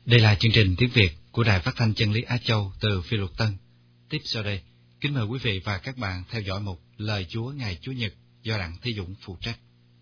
Đây là chương trình tiếng Việt của Đài Phát thanh Chân lý Á Châu từ Phi Luật Tân. Tiếp sau đây, kính mời quý vị và các bạn theo dõi mục Lời Chúa ngày Chủ nhật do Đặng Thế Dũng phụ trách.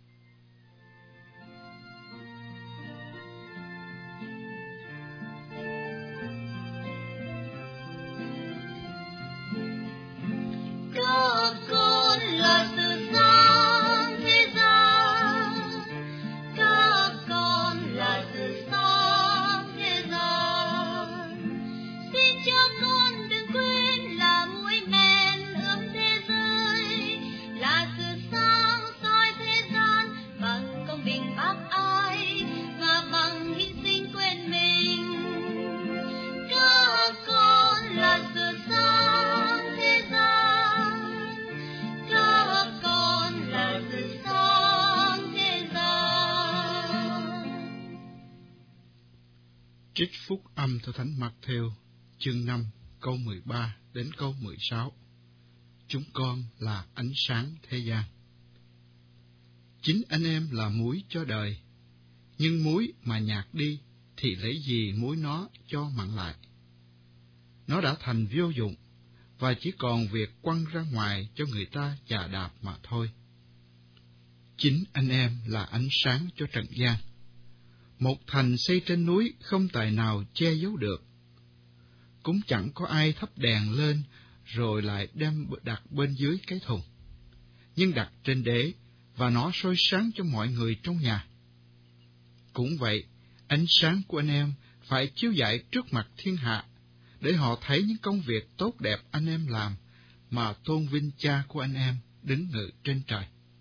Trích phúc âm theo Thánh Mác-thêu, chương 5, câu 13 đến câu 16. Chúng con là ánh sáng thế gian. Chính anh em là muối cho đời, nhưng muối mà nhạt đi thì lấy gì muối nó cho mặn lại? Nó đã thành vô dụng, và chỉ còn việc quăng ra ngoài cho người ta chà đạp mà thôi. Chính anh em là ánh sáng cho trần gian. Một thành xây trên núi không tài nào che giấu được. Cũng chẳng có ai thắp đèn lên rồi lại đem đặt bên dưới cái thùng, nhưng đặt trên đế, và nó soi sáng cho mọi người trong nhà. Cũng vậy, ánh sáng của anh em phải chiếu rọi trước mặt thiên hạ, để họ thấy những công việc tốt đẹp anh em làm, mà tôn vinh Cha của anh em đứng ngự trên trời.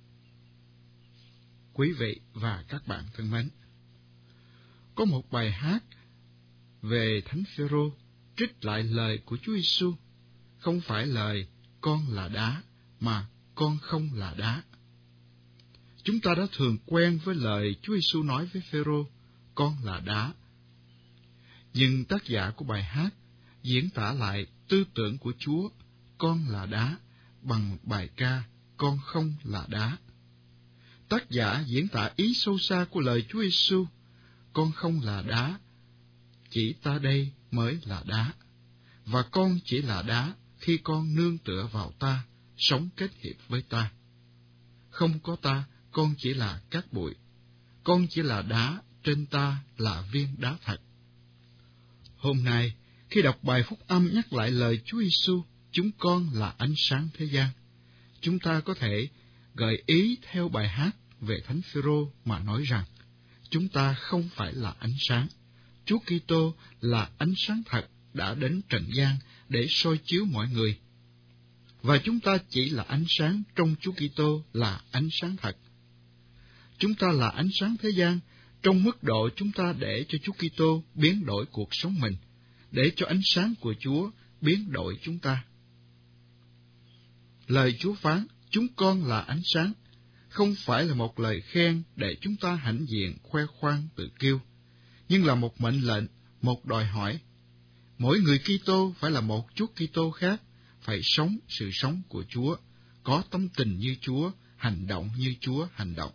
Quý vị và các bạn thân mến, có một bài hát về Thánh Phêrô trích lại lời của Chúa Giêsu, không phải lời con là đá, mà con không là đá. Chúng ta đã thường quen với lời Chúa Giêsu nói với Phêrô, con là đá. Nhưng tác giả của bài hát diễn tả lại tư tưởng của Chúa, con là đá, bằng bài ca con không là đá. Tác giả diễn tả ý sâu xa của lời Chúa Giêsu, con không là đá, chỉ ta đây mới là đá, và con chỉ là đá khi con nương tựa vào ta, sống kết hiệp với ta. Không có ta, con chỉ là cát bụi, con chỉ là đá, trên ta là viên đá thật. Hôm nay, khi đọc bài phúc âm nhắc lại lời Chúa Giêsu, chúng con là ánh sáng thế gian, chúng ta có thể gợi ý theo bài hát về Thánh Phêrô mà nói rằng, chúng ta không phải là ánh sáng. Chúa Kitô là ánh sáng thật đã đến trần gian để soi chiếu mọi người. Và chúng ta chỉ là ánh sáng trong Chúa Kitô là ánh sáng thật. Chúng ta là ánh sáng thế gian trong mức độ chúng ta để cho Chúa Kitô biến đổi cuộc sống mình, để cho ánh sáng của Chúa biến đổi chúng ta. Lời Chúa phán, chúng con là ánh sáng, không phải là một lời khen để chúng ta hãnh diện, khoe khoang, tự kiêu, nhưng là một mệnh lệnh, một đòi hỏi. Mỗi người Kitô phải là một Chúa Kitô khác, phải sống sự sống của Chúa, có tâm tình như Chúa, hành động như Chúa hành động.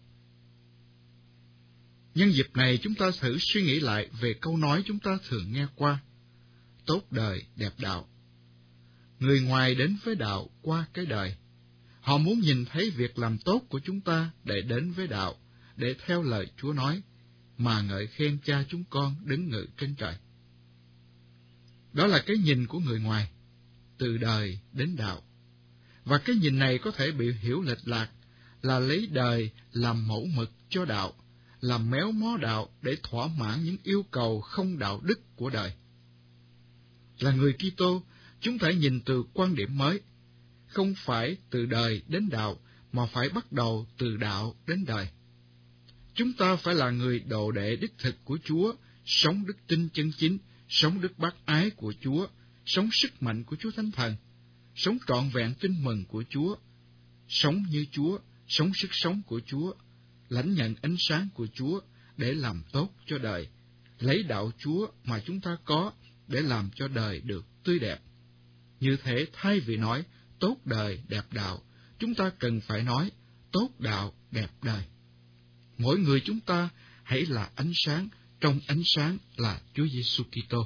Nhân dịp này chúng ta thử suy nghĩ lại về câu nói chúng ta thường nghe qua, tốt đời, đẹp đạo. Người ngoài đến với đạo qua cái đời. Họ muốn nhìn thấy việc làm tốt của chúng ta để đến với đạo, để theo lời Chúa nói, mà ngợi khen Cha chúng con đứng ngự trên trời. Đó là cái nhìn của người ngoài, từ đời đến đạo. Và cái nhìn này có thể bị hiểu lệch lạc, là lấy đời làm mẫu mực cho đạo, làm méo mó đạo để thỏa mãn những yêu cầu không đạo đức của đời. Là người Kitô, chúng ta nhìn từ quan điểm mới, không phải từ đời đến đạo, mà phải bắt đầu từ đạo đến đời. Chúng ta phải là người đồ đệ đích thực của Chúa, sống đức tin chân chính, sống đức bác ái của Chúa, sống sức mạnh của Chúa Thánh Thần, sống trọn vẹn tin mừng của Chúa, sống như Chúa, sống sức sống của Chúa, lãnh nhận ánh sáng của Chúa để làm tốt cho đời, lấy đạo Chúa mà chúng ta có để làm cho đời được tươi đẹp. Như thế, thay vì nói tốt đời, đẹp đạo, chúng ta cần phải nói tốt đạo, đẹp đời. Mỗi người chúng ta hãy là ánh sáng trong ánh sáng là Chúa Giêsu Kitô.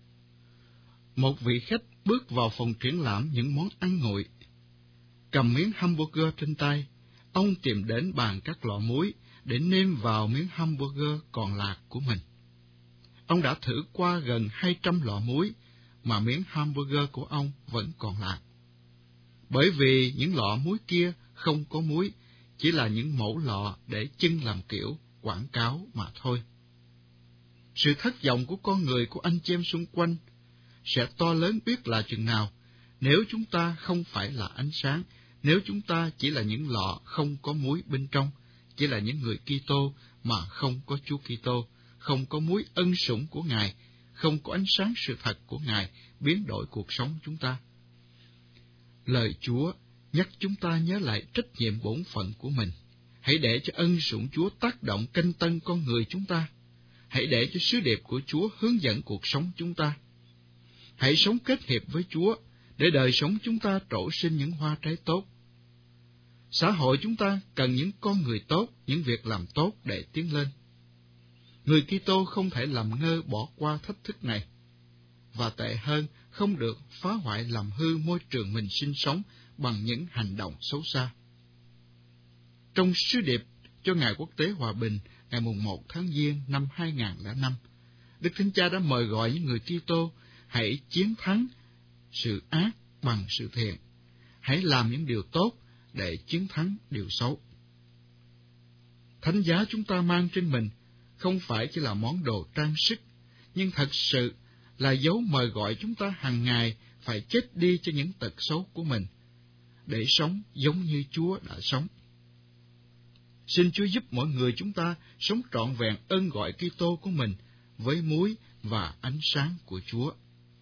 Một vị khách bước vào phòng triển lãm những món ăn nguội. Cầm miếng hamburger trên tay, ông tìm đến bàn các lọ muối để nêm vào miếng hamburger còn lạc của mình. Ông đã thử qua gần 200 lọ muối, mà miếng hamburger của ông vẫn còn lạc. Bởi vì những lọ muối kia không có muối, chỉ là những mẫu lọ để trưng làm kiểu quảng cáo mà thôi. Sự thất vọng của con người của anh chị em xung quanh sẽ to lớn biết là chừng nào nếu chúng ta không phải là ánh sáng, nếu chúng ta chỉ là những lọ không có muối bên trong, chỉ là những người Kitô mà không có Chúa Kitô, không có muối ân sủng của Ngài, không có ánh sáng sự thật của Ngài biến đổi cuộc sống chúng ta. Lời Chúa nhắc chúng ta nhớ lại trách nhiệm bổn phận của mình. Hãy để cho ân sủng Chúa tác động canh tân con người chúng ta. Hãy để cho sứ điệp của Chúa hướng dẫn cuộc sống chúng ta. Hãy sống kết hiệp với Chúa để đời sống chúng ta trổ sinh những hoa trái tốt. Xã hội chúng ta cần những con người tốt, những việc làm tốt để tiến lên. Người Kitô không thể làm ngơ bỏ qua thách thức này, và tệ hơn, không được phá hoại làm hư môi trường mình sinh sống bằng những hành động xấu xa. Trong sứ điệp cho Ngày Quốc tế Hòa bình ngày 1 tháng Giêng năm 2005, Đức Thánh Cha đã mời gọi những người Kitô hãy chiến thắng sự ác bằng sự thiện. Hãy làm những điều tốt để chiến thắng điều xấu. Thánh giá chúng ta mang trên mình không phải chỉ là món đồ trang sức, nhưng thật sự là dấu mời gọi chúng ta hàng ngày phải chết đi cho những tật xấu của mình, để sống giống như Chúa đã sống. Xin Chúa giúp mỗi người chúng ta sống trọn vẹn ơn gọi Kitô của mình với muối và ánh sáng của Chúa.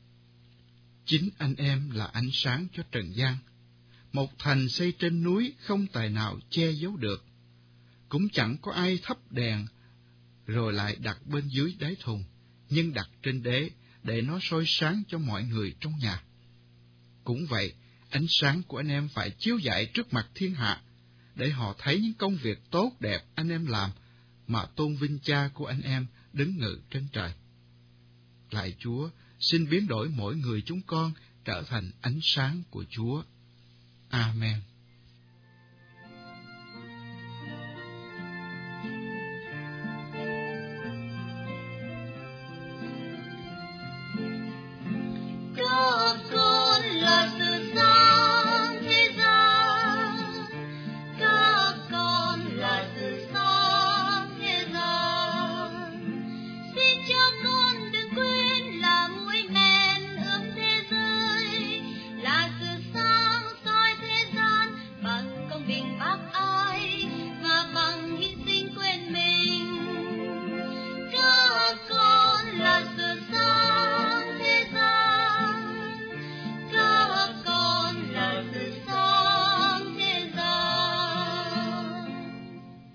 Chính anh em là ánh sáng cho trần gian. Một thành xây trên núi không tài nào che giấu được. Cũng chẳng có ai thắp đèn rồi lại đặt bên dưới đáy thùng, nhưng đặt trên đế để nó soi sáng cho mọi người trong nhà. Cũng vậy, ánh sáng của anh em phải chiếu rọi trước mặt thiên hạ, để họ thấy những công việc tốt đẹp anh em làm mà tôn vinh Cha của anh em đứng ngự trên trời. Lạy Chúa, xin biến đổi mỗi người chúng con trở thành ánh sáng của Chúa. Amen.